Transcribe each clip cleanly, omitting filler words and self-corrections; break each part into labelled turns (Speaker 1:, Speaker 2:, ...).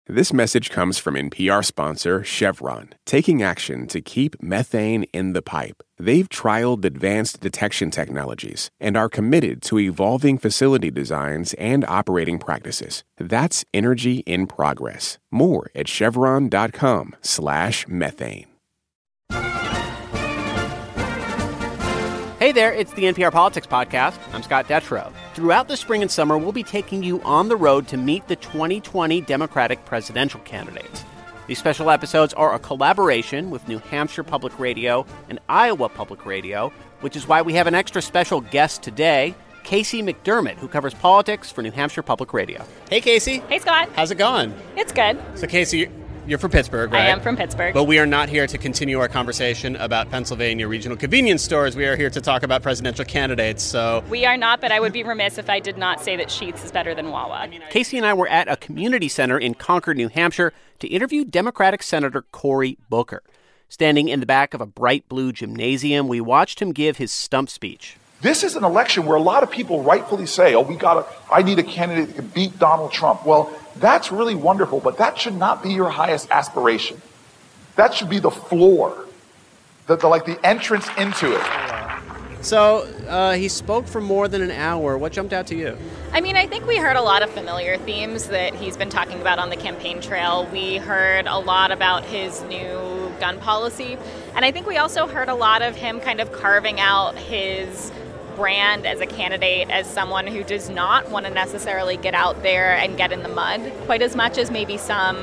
Speaker 1: This message comes from NPR sponsor Chevron, taking action to keep methane in the pipe. They've trialed advanced detection technologies and are committed to evolving facility designs and operating practices. That's energy in progress. More at chevron.com/methane.
Speaker 2: Hey there, it's the NPR Politics Podcast. I'm Scott Detrow. Throughout the spring and summer, we'll be taking you on the road to meet the 2020 Democratic presidential candidates. These special episodes are a collaboration with New Hampshire Public Radio and Iowa Public Radio, which is why we have an extra special guest today, Casey McDermott, who covers politics for New Hampshire Public Radio. Hey, Casey.
Speaker 3: Hey, Scott.
Speaker 2: How's it going?
Speaker 3: It's good.
Speaker 2: So, Casey, you're from Pittsburgh, right?
Speaker 3: I am from Pittsburgh.
Speaker 2: But we are not here to continue our conversation about Pennsylvania regional convenience stores. We are here to talk about presidential candidates, so...
Speaker 3: We are not, but I would be remiss if I did not say that Sheetz is better than Wawa.
Speaker 2: Casey and I were at a community center in Concord, New Hampshire, to interview Democratic Senator Cory Booker. Standing in the back of a bright blue gymnasium, we watched him give his stump speech.
Speaker 4: This is an election where a lot of people rightfully say, I need a candidate that can beat Donald Trump. Well, that's really wonderful, but that should not be your highest aspiration. That should be the floor, the entrance into it.
Speaker 2: So he spoke for more than an hour. What jumped out to you?
Speaker 3: I mean, I think we heard a lot of familiar themes that he's been talking about on the campaign trail. We heard a lot about his new gun policy. And I think we also heard a lot of him kind of carving out his brand as a candidate as someone who does not want to necessarily get out there and get in the mud quite as much as maybe some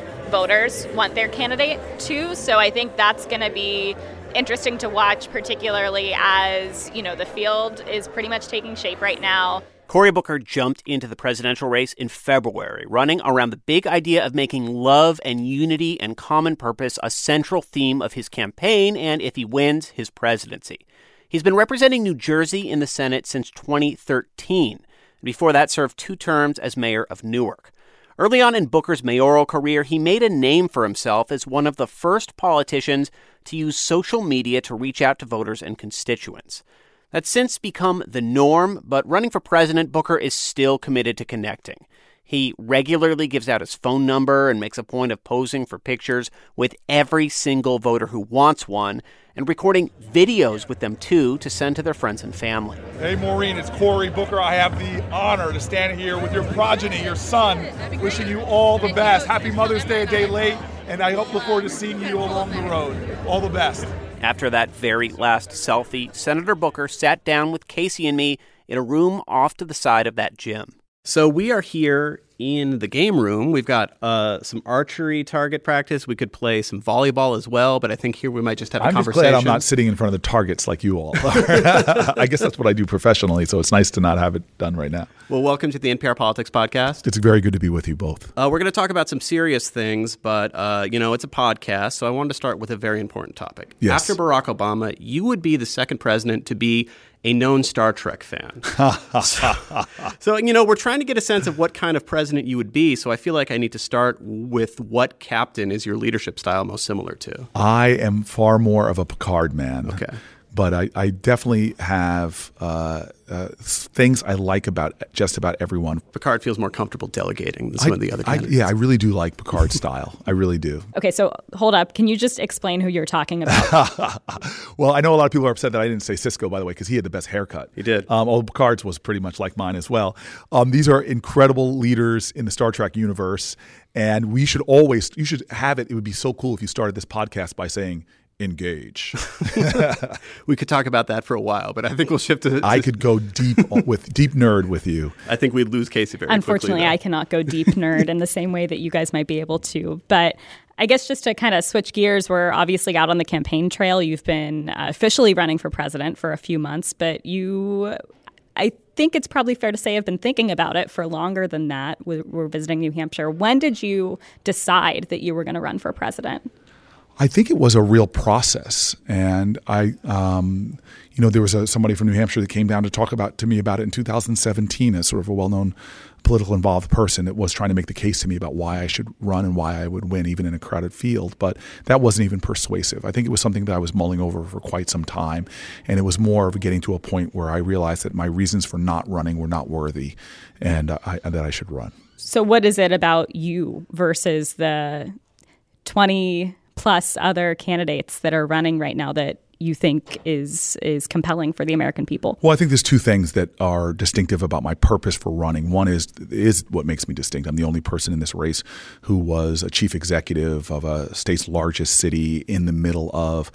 Speaker 3: voters want their candidate to. So I think that's going to be interesting to watch, particularly as, the field is pretty much taking shape right now. Cory Booker jumped into the presidential race in February, running around the big idea of making love and unity and common purpose a central theme of his campaign and, if he wins, his presidency. He's been representing New Jersey in the Senate since 2013. Before that, served 2 terms as mayor of Newark. Early on in Booker's mayoral career, he made a name for himself as one of the first politicians to use social media to reach out to voters and constituents. That's since become the norm, but running for president, Booker is still committed to connecting. He regularly gives out his phone number and makes a point of posing for pictures with every single voter who wants one and recording videos with them, too, to send to their friends and family.
Speaker 5: Hey, Maureen, it's Cory Booker. I have the honor to stand here with your progeny, your son, wishing you all the best. Happy Mother's Day a day late, and I look forward to seeing you along the road. All the best.
Speaker 2: After that very last selfie, Senator Booker sat down with Casey and me in a room off to the side of that gym. So we are here in the game room. We've got some archery target practice. We could play some volleyball as well, but I think here we might just have a conversation.
Speaker 6: I'm just glad I'm not sitting in front of the targets like you all are. I guess that's what I do professionally, so it's nice to not have it done right now.
Speaker 2: Well, welcome to the NPR Politics Podcast.
Speaker 6: It's very good to be with you both.
Speaker 2: We're going to talk about some serious things, but, it's a podcast, so I wanted to start with a very important topic.
Speaker 6: Yes.
Speaker 2: After Barack Obama, you would be the second president to be a known Star Trek fan. So, we're trying to get a sense of what kind of president you would be, so I feel like I need to start with what captain is your leadership style most similar to?
Speaker 6: I am far more of a Picard man.
Speaker 2: Okay.
Speaker 6: But I definitely have things I like about just about everyone.
Speaker 2: Picard feels more comfortable delegating than some of the other candidates.
Speaker 6: I really do like Picard's style. I really do.
Speaker 7: Okay, so hold up. Can you just explain who you're talking about?
Speaker 6: Well, I know a lot of people are upset that I didn't say Sisko, by the way, because he had the best haircut.
Speaker 2: He did.
Speaker 6: Picard's was pretty much like mine as well. These are incredible leaders in the Star Trek universe, and you should have it. It would be so cool if you started this podcast by saying, engage.
Speaker 2: We could talk about that for a while, but I think we'll shift to...
Speaker 6: I could go deep nerd with you.
Speaker 2: I think we'd lose Casey very quickly.
Speaker 7: Unfortunately, I cannot go deep nerd in the same way that you guys might be able to. But I guess just to kind of switch gears, we're obviously out on the campaign trail. You've been officially running for president for a few months, but I think it's probably fair to say, have been thinking about it for longer than that. We're visiting New Hampshire. When did you decide that you were going to run for president?
Speaker 6: I think it was a real process, and there was somebody from New Hampshire that came down to talk to me about it in 2017 as sort of a well-known political involved person that was trying to make the case to me about why I should run and why I would win even in a crowded field. But that wasn't even persuasive. I think it was something that I was mulling over for quite some time, and it was more of getting to a point where I realized that my reasons for not running were not worthy and that I should run.
Speaker 7: So what is it about you versus the 20 plus other candidates that are running right now that you think is compelling for the American people?
Speaker 6: Well, I think there's two things that are distinctive about my purpose for running. One is what makes me distinct. I'm the only person in this race who was a chief executive of a state's largest city in the middle of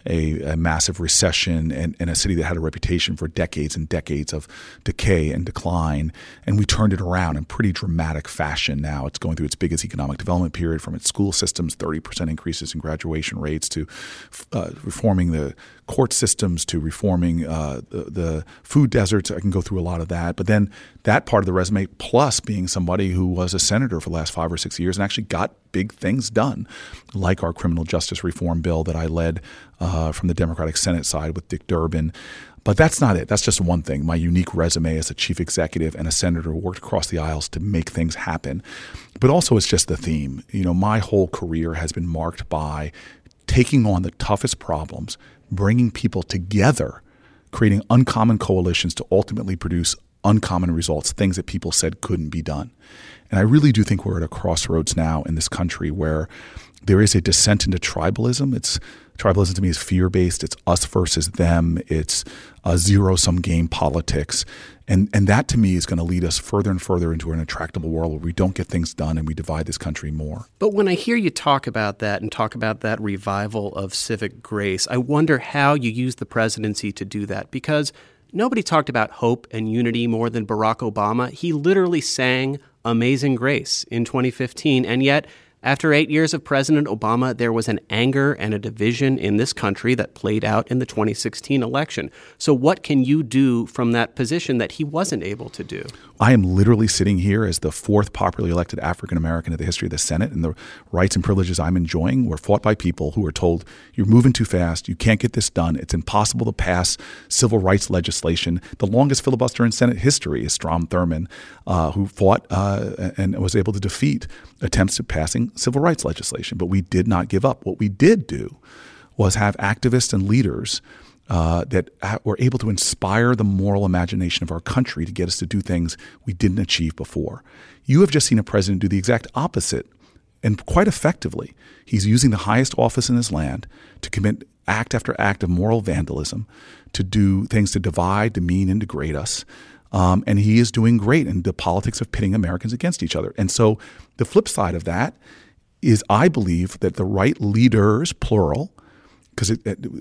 Speaker 6: a massive recession and a city that had a reputation for decades and decades of decay and decline. And we turned it around in pretty dramatic fashion now. It's going through its biggest economic development period, from its school systems, 30% increases in graduation rates, to reforming the court systems, to reforming the food deserts. I can go through a lot of that. But then that part of the resume, plus being somebody who was a senator for the last 5 or 6 years and actually got big things done, like our criminal justice reform bill that I led from the Democratic Senate side with Dick Durbin. But that's not it. That's just one thing. My unique resume as a chief executive and a senator who worked across the aisles to make things happen. But also it's just the theme. My whole career has been marked by taking on the toughest problems, bringing people together, creating uncommon coalitions to ultimately produce uncommon results, things that people said couldn't be done. And I really do think we're at a crossroads now in this country where there is a descent into tribalism. Tribalism to me is fear-based. It's us versus them. It's zero-sum game politics. And that to me is going to lead us further and further into an intractable world where we don't get things done and we divide this country more.
Speaker 2: But when I hear you talk about that and talk about that revival of civic grace, I wonder how you use the presidency to do that, because nobody talked about hope and unity more than Barack Obama. He literally sang Amazing Grace in 2015, and yet after 8 years of President Obama, there was an anger and a division in this country that played out in the 2016 election. So what can you do from that position that he wasn't able to do?
Speaker 6: I am literally sitting here as the 4th popularly elected African American in the history of the Senate, and the rights and privileges I'm enjoying were fought by people who were told, you're moving too fast, you can't get this done, it's impossible to pass civil rights legislation. The longest filibuster in Senate history is Strom Thurmond, who fought and was able to defeat attempts at passing civil rights legislation. But we did not give up. What we did do was have activists and leaders that were able to inspire the moral imagination of our country to get us to do things we didn't achieve before. You have just seen a president do the exact opposite, and quite effectively. He's using the highest office in his land to commit act after act of moral vandalism, to do things to divide, demean, and degrade us. And he is doing great in the politics of pitting Americans against each other. And so the flip side of that is, I believe that the right leaders, plural, because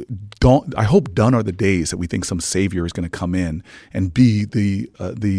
Speaker 6: I hope done are the days that we think some savior is going to come in and be the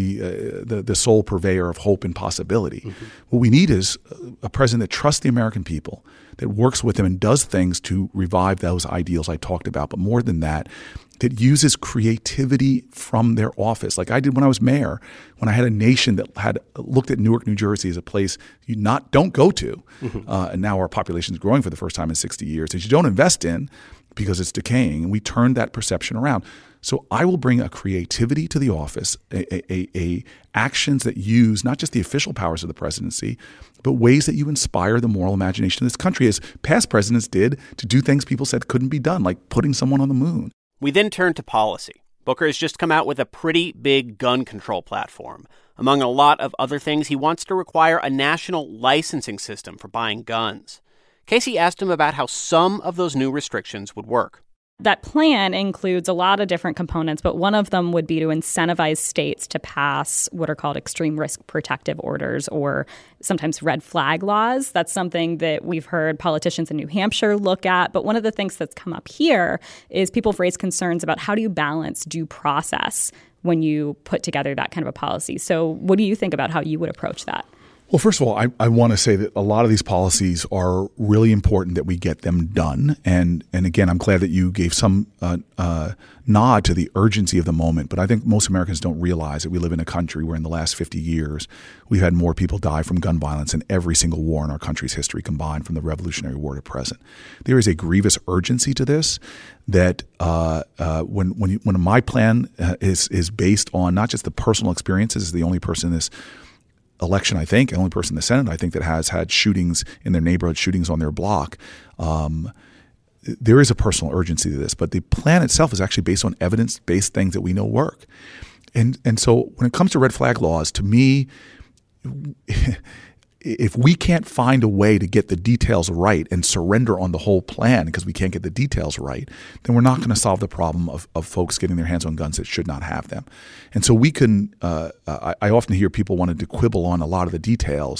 Speaker 6: sole purveyor of hope and possibility. Mm-hmm. What we need is a president that trusts the American people, that works with them and does things to revive those ideals I talked about. But more than that uses creativity from their office, like I did when I was mayor, when I had a nation that had looked at Newark, New Jersey as a place you don't go to. Mm-hmm. And now our population is growing for the first time in 60 years, that you don't invest in because it's decaying. And we turned that perception around. So I will bring a creativity to the office, a actions that use not just the official powers of the presidency, but ways that you inspire the moral imagination of this country, as past presidents did, to do things people said couldn't be done, like putting someone on the moon.
Speaker 2: We then turn to policy. Booker has just come out with a pretty big gun control platform. Among a lot of other things, he wants to require a national licensing system for buying guns. Casey asked him about how some of those new restrictions would work.
Speaker 7: That plan includes a lot of different components, but one of them would be to incentivize states to pass what are called extreme risk protective orders, or sometimes red flag laws. That's something that we've heard politicians in New Hampshire look at. But one of the things that's come up here is people have raised concerns about how do you balance due process when you put together that kind of a policy. So what do you think about how you would approach that?
Speaker 6: Well, first of all, I want to say that a lot of these policies are really important that we get them done. And again, I'm glad that you gave some nod to the urgency of the moment. But I think most Americans don't realize that we live in a country where in the last 50 years, we've had more people die from gun violence in every single war in our country's history combined, from the Revolutionary War to present. There is a grievous urgency to this that when my plan is based on not just the personal experiences, as the only person in this election, I think, the only person in the Senate, I think, that has had shootings in their neighborhood, shootings on their block. There is a personal urgency to this, but the plan itself is actually based on evidence-based things that we know work. And so when it comes to red flag laws, to me, if we can't find a way to get the details right and surrender on the whole plan because we can't get the details right, then we're not going to solve the problem of folks getting their hands on guns that should not have them. And so we can I often hear people wanting to quibble on a lot of the details.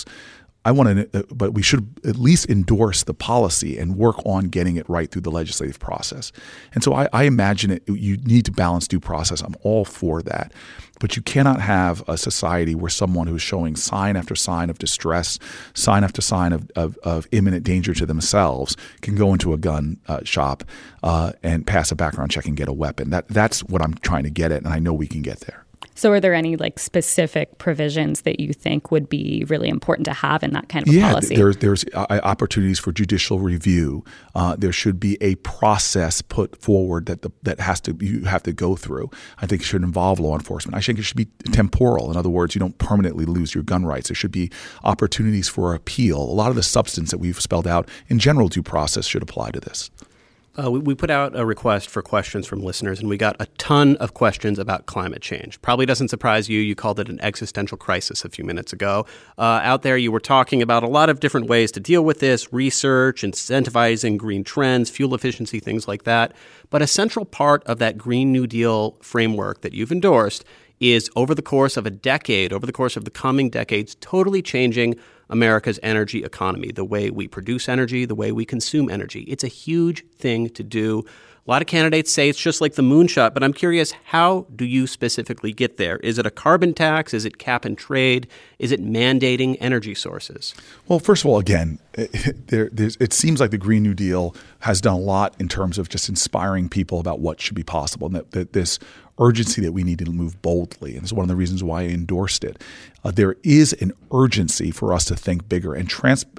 Speaker 6: But we should at least endorse the policy and work on getting it right through the legislative process. And so I imagine you need to balance due process. I'm all for that. But you cannot have a society where someone who's showing sign after sign of distress, sign after sign of imminent danger to themselves can go into a gun shop and pass a background check and get a weapon. That's what I'm trying to get at, and I know we can get there.
Speaker 7: So are there any specific provisions that you think would be really important to have in that kind of a policy?
Speaker 6: Yeah, there's opportunities for judicial review. There should be a process put forward that you have to go through. I think it should involve law enforcement. I think it should be temporal. In other words, you don't permanently lose your gun rights. There should be opportunities for appeal. A lot of the substance that we've spelled out in general due process should apply to this.
Speaker 2: We put out a request for questions from listeners, and we got a ton of questions about climate change. Probably doesn't surprise you. You called it an existential crisis a few minutes ago. Out there, you were talking about a lot of different ways to deal with this, research, incentivizing green trends, fuel efficiency, things like that. But a central part of that Green New Deal framework that you've endorsed is over the course of a decade, over the course of the coming decades, totally changing America's energy economy, the way we produce energy, the way we consume energy. It's a huge thing to do. A lot of candidates say it's just like the moonshot, but I'm curious, how do you specifically get there? Is it a carbon tax? Is it cap and trade? Is it mandating energy sources?
Speaker 6: Well, first of all, again, it seems like the Green New Deal has done a lot in terms of just inspiring people about what should be possible, and that this urgency that we need to move boldly. And it's one of the reasons why I endorsed it. There is an urgency for us to think bigger and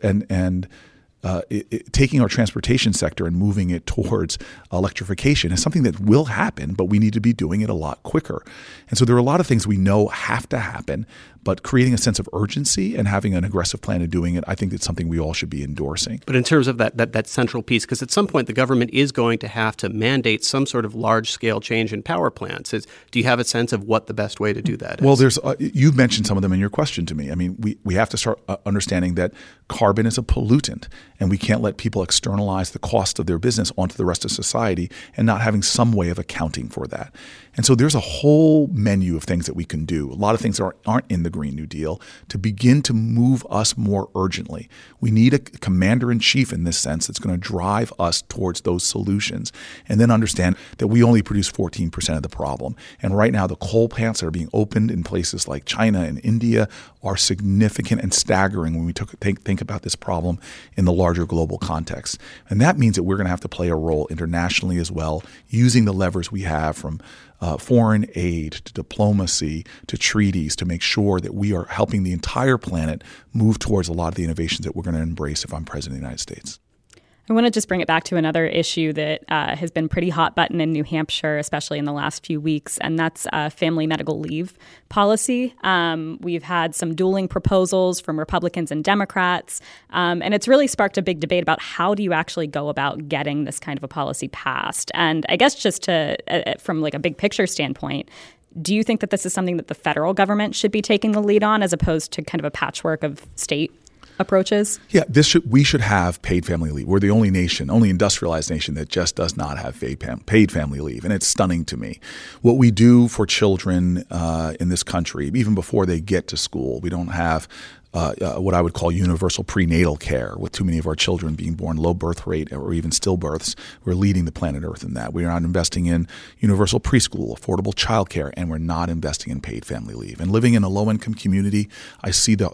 Speaker 6: taking our transportation sector and moving it towards electrification is something that will happen, but we need to be doing it a lot quicker. And so there are a lot of things we know have to happen, but creating a sense of urgency and having an aggressive plan of doing it, I think it's something we all should be endorsing.
Speaker 2: But in terms of that central piece, because at some point the government is going to have to mandate some sort of large-scale change in power plants. Do you have a sense of what the best way to do that is?
Speaker 6: Well, you've mentioned some of them in your question to me. I mean, we have to start understanding that carbon is a pollutant, and we can't let people externalize the cost of their business onto the rest of society and not having some way of accounting for that. And so there's a whole menu of things that we can do, a lot of things that aren't in the Green New Deal, to begin to move us more urgently. We need a commander-in-chief in this sense that's going to drive us towards those solutions, and then understand that we only produce 14% of the problem. And right now the coal plants that are being opened in places like China and India are significant and staggering when we think about this problem in the larger global context. And that means that we're going to have to play a role internationally as well, using the levers we have from foreign aid to diplomacy to treaties to make sure that we are helping the entire planet move towards a lot of the innovations that we're going to embrace if I'm president of the United States.
Speaker 7: I want to just bring it back to another issue that has been pretty hot button in New Hampshire, especially in the last few weeks, and that's family medical leave policy. We've had some dueling proposals from Republicans and Democrats, and it's really sparked a big debate about how do you actually go about getting this kind of a policy passed. And I guess just from a big picture standpoint, do you think that this is something that the federal government should be taking the lead on as opposed to kind of a patchwork of state approaches?
Speaker 6: Yeah, we should have paid family leave. We're the only industrialized nation that just does not have paid family leave, and it's stunning to me. What we do for children in this country, even before they get to school, we don't have what I would call universal prenatal care, with too many of our children being born low birth rate or even stillbirths. We're leading the planet Earth in that. We are not investing in universal preschool, affordable childcare, and we're not investing in paid family leave. And living in a low-income community, I see the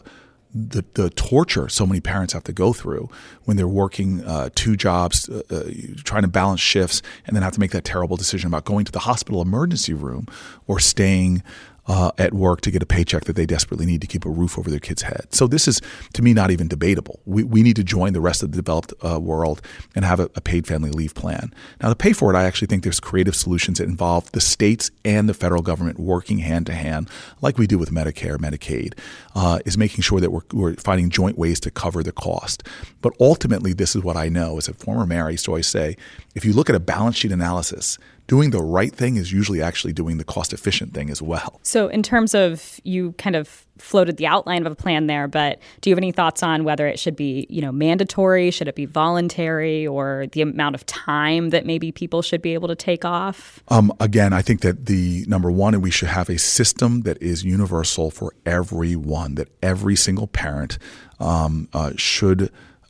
Speaker 6: torture so many parents have to go through when they're working 2 jobs, trying to balance shifts, and then have to make that terrible decision about going to the hospital emergency room or staying at work to get a paycheck that they desperately need to keep a roof over their kid's head. So this is, to me, not even debatable. We need to join the rest of the developed world and have a paid family leave plan. Now, to pay for it, I actually think there's creative solutions that involve the states and the federal government working hand to hand, like we do with Medicare, Medicaid, is making sure that we're finding joint ways to cover the cost. But ultimately, this is what I know. As a former mayor, I used to always say, if you look at a balance sheet analysis, doing the right thing is usually actually doing the cost-efficient thing as well.
Speaker 7: So in terms of, you kind of floated the outline of a plan there, but do you have any thoughts on whether it should be, mandatory? Should it be voluntary, or the amount of time that maybe people should be able to take off?
Speaker 6: Again, I think that the number one, we should have a system that is universal for everyone, that every single parent should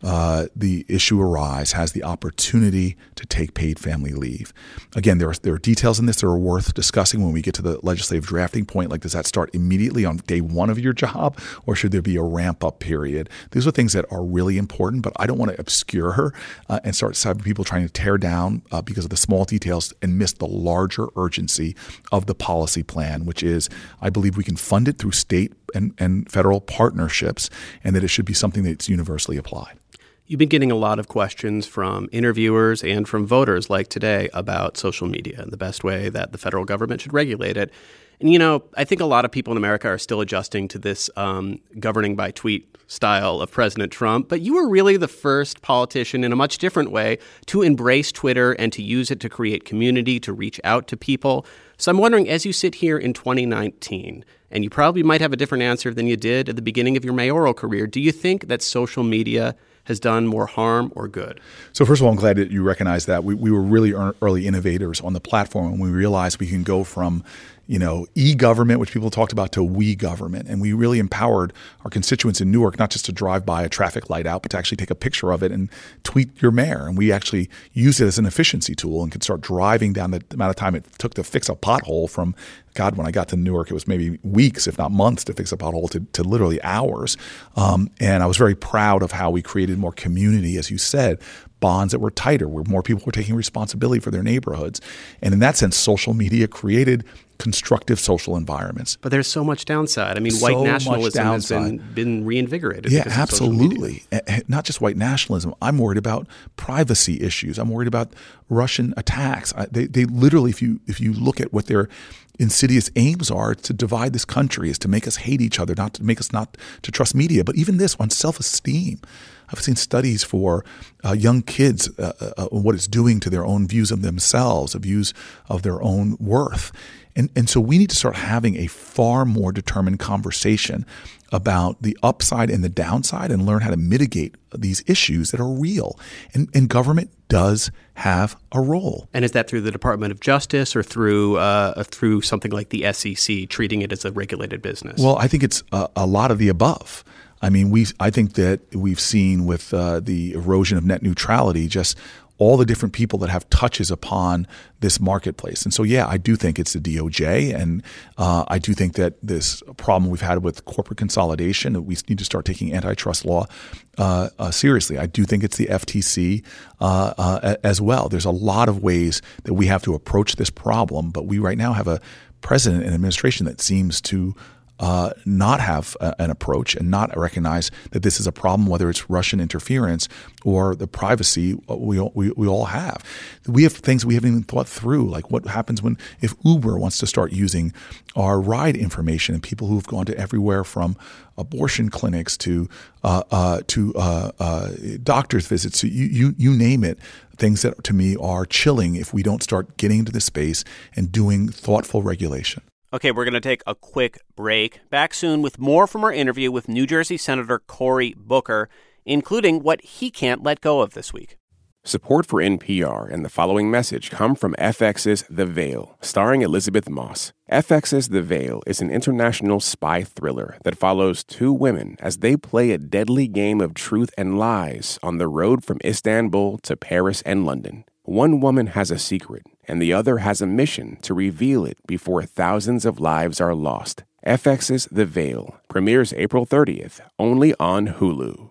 Speaker 6: the issue arise, has the opportunity to take paid family leave. Again, there are details in this that are worth discussing when we get to the legislative drafting point. Like, does that start immediately on day one of your job, or should there be a ramp-up period? These are things that are really important, but I don't want to obscure her and start having people trying to tear down because of the small details and miss the larger urgency of the policy plan, which is, I believe we can fund it through state and federal partnerships, and that it should be something that's universally applied.
Speaker 2: You've been getting a lot of questions from interviewers and from voters like today about social media and the best way that the federal government should regulate it. And, I think a lot of people in America are still adjusting to this governing by tweet style of President Trump. But you were really the first politician in a much different way to embrace Twitter and to use it to create community, to reach out to people. So I'm wondering, as you sit here in 2019, and you probably might have a different answer than you did at the beginning of your mayoral career, do you think that social media has done more harm or good?
Speaker 6: So first of all, I'm glad that you recognize that. We were really early innovators on the platform, and we realized we can go from e-government, which people talked about, to we government. And we really empowered our constituents in Newark not just to drive by a traffic light out, but to actually take a picture of it and tweet your mayor. And we actually used it as an efficiency tool and could start driving down the amount of time it took to fix a pothole from, when I got to Newark, it was maybe weeks, if not months, to fix a pothole to literally hours. And I was very proud of how we created more community, as you said, bonds that were tighter, where more people were taking responsibility for their neighborhoods. And in that sense, social media created constructive social environments.
Speaker 2: But there's so much downside. I mean, white nationalism has been reinvigorated.
Speaker 6: Yeah, absolutely. Not just white nationalism. I'm worried about privacy issues. I'm worried about Russian attacks. They literally, if you look at what their insidious aims are, to divide this country, is to make us hate each other, not to make us not to trust media. But even this on self-esteem. I've seen studies for young kids, what it's doing to their own views of themselves, views of their own worth. And so we need to start having a far more determined conversation about the upside and the downside, and learn how to mitigate these issues that are real. And government does have a role.
Speaker 2: And is that through the Department of Justice, or through something like the SEC, treating it as a regulated business?
Speaker 6: Well, I think it's a lot of the above. I mean, I think that we've seen with the erosion of net neutrality, just all the different people that have touches upon this marketplace. And so, yeah, I do think it's the DOJ, and I do think that this problem we've had with corporate consolidation, that we need to start taking antitrust law seriously. I do think it's the FTC as well. There's a lot of ways that we have to approach this problem, but we right now have a president and administration that seems to not have an approach and not recognize that this is a problem, whether it's Russian interference or the privacy we all have. We have things we haven't even thought through, like what happens if Uber wants to start using our ride information, and people who've gone to everywhere from abortion clinics to doctor's visits, to you name it. Things that to me are chilling if we don't start getting into this space and doing thoughtful regulation.
Speaker 2: Okay, we're going to take a quick break. Back soon with more from our interview with New Jersey Senator Cory Booker, including what he can't let go of this week.
Speaker 1: Support for NPR and the following message come from FX's The Veil, starring Elizabeth Moss. FX's The Veil is an international spy thriller that follows two women as they play a deadly game of truth and lies on the road from Istanbul to Paris and London. One woman has a secret, and the other has a mission to reveal it before thousands of lives are lost. FX's The Veil premieres April 30th, only on Hulu.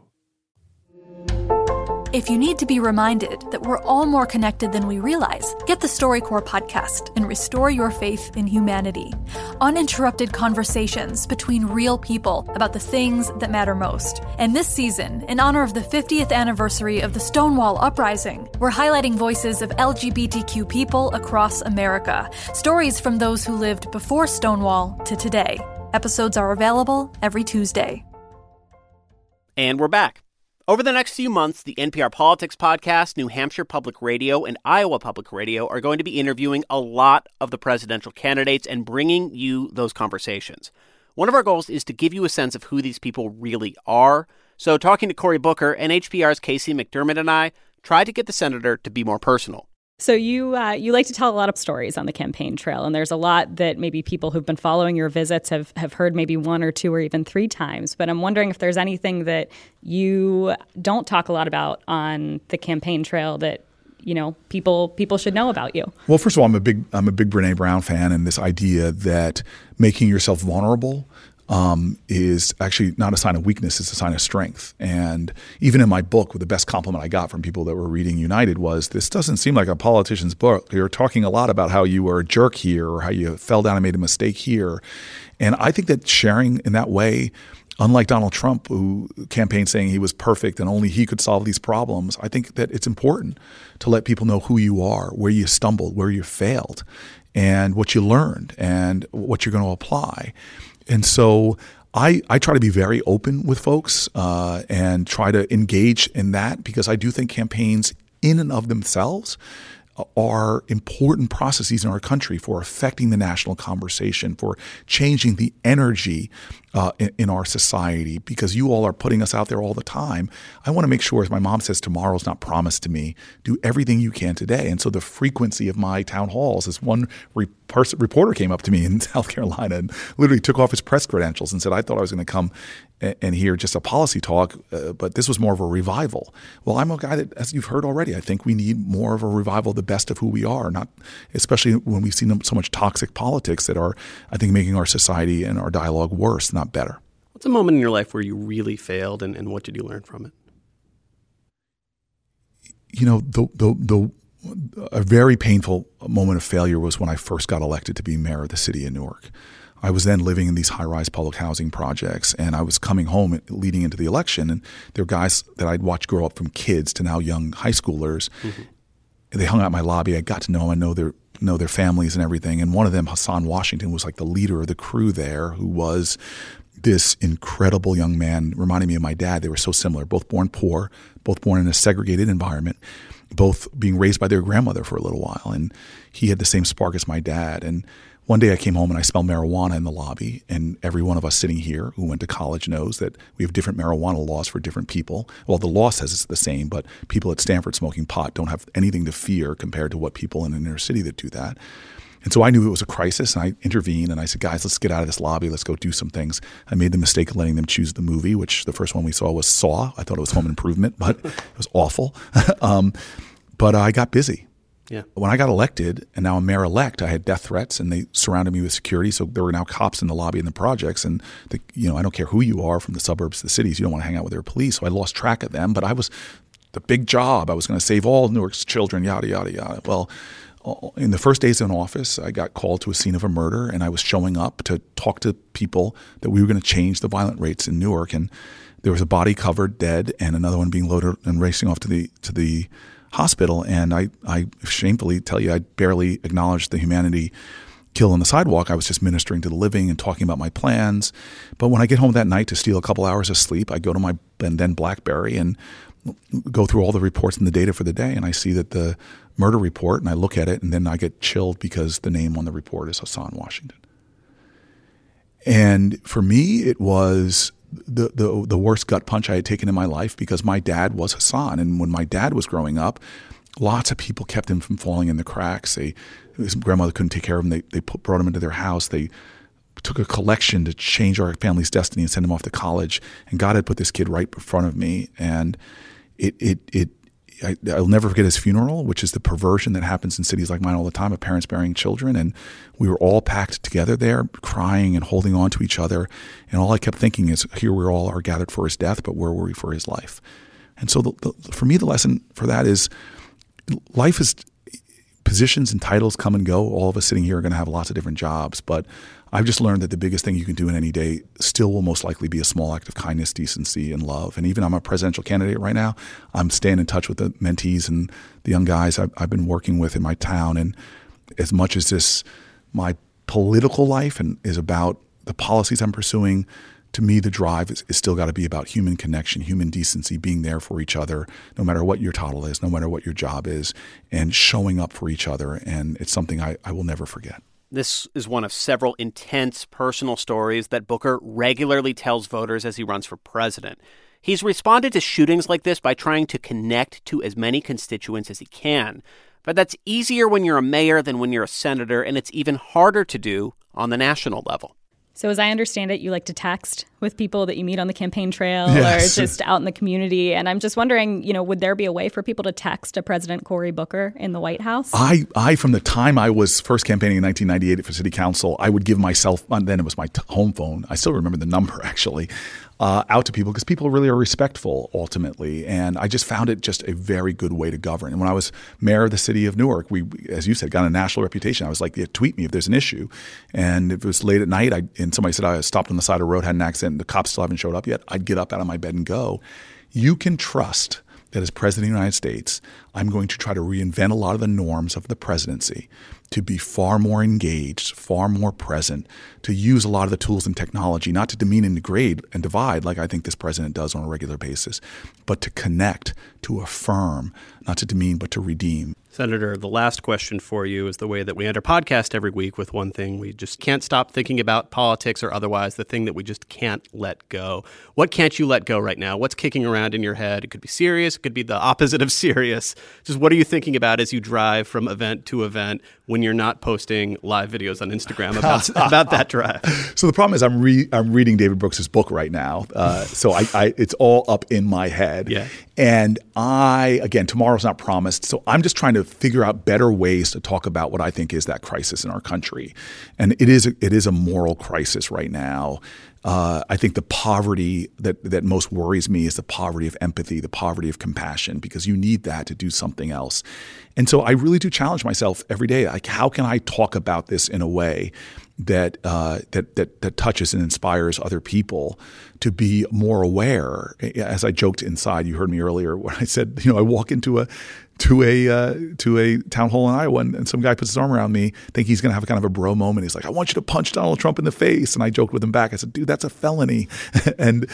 Speaker 8: If you need to be reminded that we're all more connected than we realize, get the StoryCorps podcast and restore your faith in humanity. Uninterrupted conversations between real people about the things that matter most. And this season, in honor of the 50th anniversary of the Stonewall Uprising, we're highlighting voices of LGBTQ people across America. Stories from those who lived before Stonewall to today. Episodes are available every Tuesday.
Speaker 2: And we're back. Over the next few months, the NPR Politics Podcast, New Hampshire Public Radio, and Iowa Public Radio are going to be interviewing a lot of the presidential candidates and bringing you those conversations. One of our goals is to give you a sense of who these people really are. So talking to Cory Booker, NHPR's Casey McDermott and I tried to get the senator to be more personal.
Speaker 7: So you like to tell a lot of stories on the campaign trail, and there's a lot that maybe people who've been following your visits have heard maybe one or two or even three times. But I'm wondering if there's anything that you don't talk a lot about on the campaign trail that, you know, people should know about you.
Speaker 6: Well, first of all, I'm a big Brene Brown fan, and this idea that making yourself vulnerable is actually not a sign of weakness, it's a sign of strength. And even in my book, the best compliment I got from people that were reading United was, this doesn't seem like a politician's book. You're talking a lot about how you were a jerk here or how you fell down and made a mistake here. And I think that sharing in that way, unlike Donald Trump, who campaigned saying he was perfect and only he could solve these problems, I think that it's important to let people know who you are, where you stumbled, where you failed, and what you learned and what you're going to apply. And so I try to be very open with folks and try to engage in that, because I do think campaigns in and of themselves are important processes in our country for affecting the national conversation, for changing the energy in our society, because you all are putting us out there all the time. I want to make sure, as my mom says, tomorrow's not promised to me. Do everything you can today. And so the frequency of my town halls, as one reporter came up to me in South Carolina and literally took off his press credentials and said, I thought I was going to come and hear just a policy talk, but this was more of a revival. Well, I'm a guy that, as you've heard already, I think we need more of a revival of the best of who we are, not especially when we've seen so much toxic politics that are, I think, making our society and our dialogue worse, not better.
Speaker 2: What's a moment in your life where you really failed, and what did you learn from it?
Speaker 6: You know, a very painful moment of failure was when I first got elected to be mayor of the city of Newark. I was then living in these high-rise public housing projects, and I was coming home leading into the election, and there were guys that I'd watched grow up from kids to now young high schoolers. Mm-hmm. They hung out in my lobby. I got to know them. I know their families and everything. And one of them, Hassan Washington, was like the leader of the crew there, who was this incredible young man, reminded me of my dad. They were so similar, both born poor, both born in a segregated environment, both being raised by their grandmother for a little while. And he had the same spark as my dad. And one day I came home and I smelled marijuana in the lobby, and every one of us sitting here who went to college knows that we have different marijuana laws for different people. Well, the law says it's the same, but people at Stanford smoking pot don't have anything to fear compared to what people in an inner city that do that. And so I knew it was a crisis, and I intervened, and I said, guys, let's get out of this lobby. Let's go do some things. I made the mistake of letting them choose the movie, which the first one we saw was Saw. I thought it was Home Improvement, but it was awful. But I got busy. Yeah. When I got elected, and now I'm mayor-elect, I had death threats, and they surrounded me with security. So there were now cops in the lobby in the projects, and I don't care who you are, from the suburbs to the cities, you don't want to hang out with their police. So I lost track of them. But I was the big job. I was going to save all Newark's children, yada, yada, yada. Well, in the first days in office, I got called to a scene of a murder, and I was showing up to talk to people that we were going to change the violent rates in Newark. And there was a body covered dead, and another one being loaded and racing off to the hospital. And I shamefully tell you, I barely acknowledged the humanity kill on the sidewalk. I was just ministering to the living and talking about my plans. But when I get home that night to steal a couple hours of sleep, I go to my then BlackBerry and go through all the reports and the data for the day, and I see that the murder report, and I look at it, and then I get chilled because the name on the report is Hassan Washington. And for me, it was the worst gut punch I had taken in my life, because my dad was Hassan. And when my dad was growing up, lots of people kept him from falling in the cracks. His grandmother couldn't take care of him. They brought him into their house. They took a collection to change our family's destiny and send him off to college. And God had put this kid right in front of me. And I'll never forget his funeral, which is the perversion that happens in cities like mine all the time of parents burying children. And we were all packed together there, crying and holding on to each other. And all I kept thinking is, here we all are gathered for his death, but where were we for his life? And so for me, the lesson for that is, life is, positions and titles come and go. All of us sitting here are going to have lots of different jobs, but I've just learned that the biggest thing you can do in any day still will most likely be a small act of kindness, decency, and love. And even I'm a presidential candidate right now, I'm staying in touch with the mentees and the young guys I've been working with in my town. And as much as my political life and is about the policies I'm pursuing, to me, the drive is still got to be about human connection, human decency, being there for each other, no matter what your title is, no matter what your job is, and showing up for each other. And it's something I will never forget.
Speaker 2: This is one of several intense personal stories that Booker regularly tells voters as he runs for president. He's responded to shootings like this by trying to connect to as many constituents as he can. But that's easier when you're a mayor than when you're a senator, and it's even harder to do on the national level.
Speaker 7: So as I understand it, you like to text with people that you meet on the campaign trail
Speaker 6: Yes.
Speaker 7: or just out in the community. And I'm just wondering, would there be a way for people to text to President Cory Booker in the White House?
Speaker 6: I from the time I was first campaigning in 1998 for city council, I would give myself, then it was my home phone. I still remember the number, actually. Out to people because people really are respectful ultimately. And I just found it just a very good way to govern. And when I was mayor of the city of Newark, we, as you said, got a national reputation. I was like, yeah, tweet me if there's an issue. And if it was late at night and somebody said I stopped on the side of the road, had an accident, and the cops still haven't showed up yet, I'd get up out of my bed and go. You can trust that as President of the United States, I'm going to try to reinvent a lot of the norms of the presidency to be far more engaged, far more present, to use a lot of the tools and technology, not to demean and degrade and divide like I think this president does on a regular basis, but to connect, to affirm, not to demean, but to redeem.
Speaker 9: Senator, the last question for you is the way that we end our podcast every week with one thing we just can't stop thinking about, politics or otherwise, the thing that we just can't let go. What can't you let go right now? What's kicking around in your head? It could be serious. It could be the opposite of serious. Just what are you thinking about as you drive from event to event when you're not posting live videos on Instagram about that drive?
Speaker 6: So the problem is I'm reading David Brooks's book right now. So I it's all up in my head.
Speaker 9: Yeah.
Speaker 6: And again, tomorrow's not promised. So I'm just trying to figure out better ways to talk about what I think is that crisis in our country. And it is a moral crisis right now. I think the poverty that most worries me is the poverty of empathy, the poverty of compassion, because you need that to do something else. And so I really do challenge myself every day. Like, how can I talk about this in a way that touches and inspires other people to be more aware? As I joked inside, you heard me earlier when I said, I walk into a town hall in Iowa and some guy puts his arm around me, think he's going to have kind of a bro moment. He's like, I want you to punch Donald Trump in the face. And I joked with him back. I said, dude, that's a felony. and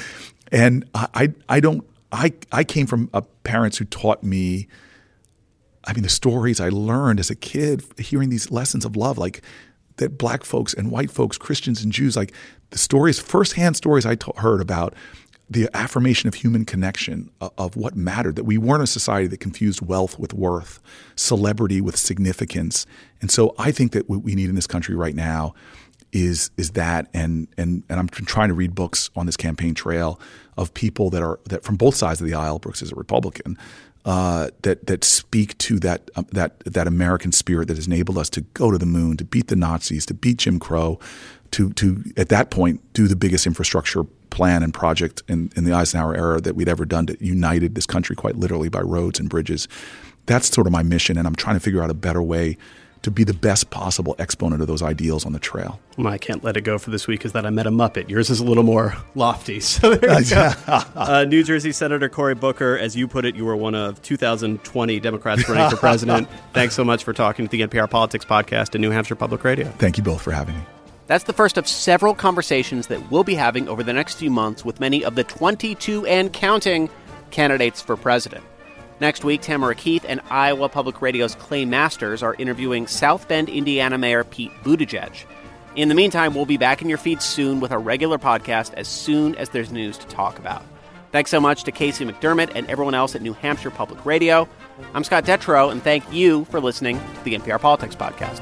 Speaker 6: I came from parents who taught me, the stories I learned as a kid, hearing these lessons of love, like that black folks and white folks, Christians and Jews, like the stories, firsthand stories I heard about the affirmation of human connection, of what mattered, that we weren't a society that confused wealth with worth, celebrity with significance. And so I think that what we need in this country right now is that, and I'm trying to read books on this campaign trail of people that from both sides of the aisle. Brooks is a Republican, that speak to that American spirit that has enabled us to go to the moon, to beat the Nazis, to beat Jim Crow, to at that point do the biggest infrastructure plan and project in the Eisenhower era that we'd ever done, that united this country quite literally by roads and bridges. That's sort of my mission, and I'm trying to figure out a better way to be the best possible exponent of those ideals on the trail.
Speaker 9: Well, I can't let it go for this week is that I met a Muppet. Yours is a little more lofty. So there you go. New Jersey Senator Cory Booker, as you put it, you were one of 2020 Democrats running for president. Thanks so much for talking to the NPR Politics Podcast and New Hampshire Public Radio.
Speaker 6: Thank you both for having me.
Speaker 2: That's the first of several conversations that we'll be having over the next few months with many of the 22 and counting candidates for president. Next week, Tamara Keith and Iowa Public Radio's Clay Masters are interviewing South Bend, Indiana Mayor Pete Buttigieg. In the meantime, we'll be back in your feed soon with a regular podcast as soon as there's news to talk about. Thanks so much to Casey McDermott and everyone else at New Hampshire Public Radio. I'm Scott Detrow, and thank you for listening to the NPR Politics Podcast.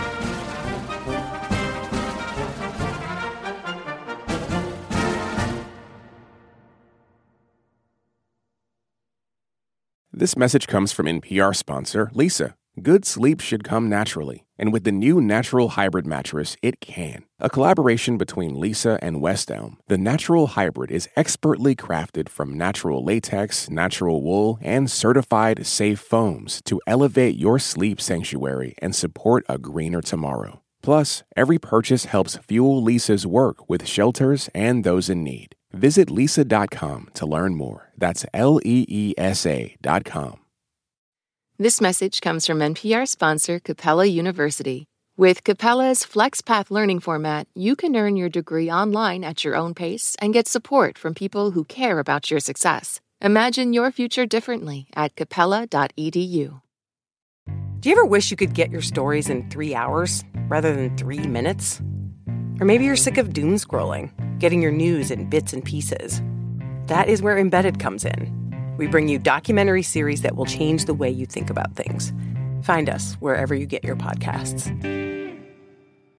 Speaker 1: This message comes from NPR sponsor Leesa. Good sleep should come naturally, and with the new Natural Hybrid mattress, it can. A collaboration between Leesa and West Elm, the Natural Hybrid is expertly crafted from natural latex, natural wool, and certified safe foams to elevate your sleep sanctuary and support a greener tomorrow. Plus, every purchase helps fuel Leesa's work with shelters and those in need. Visit Leesa.com to learn more. That's LEESA.com.
Speaker 10: This message comes from NPR sponsor Capella University. With Capella's FlexPath learning format, you can earn your degree online at your own pace and get support from people who care about your success. Imagine your future differently at capella.edu.
Speaker 11: Do you ever wish you could get your stories in 3 hours rather than 3 minutes? Or maybe you're sick of doom scrolling, getting your news in bits and pieces. That is where Embedded comes in. We bring you documentary series that will change the way you think about things. Find us wherever you get your podcasts.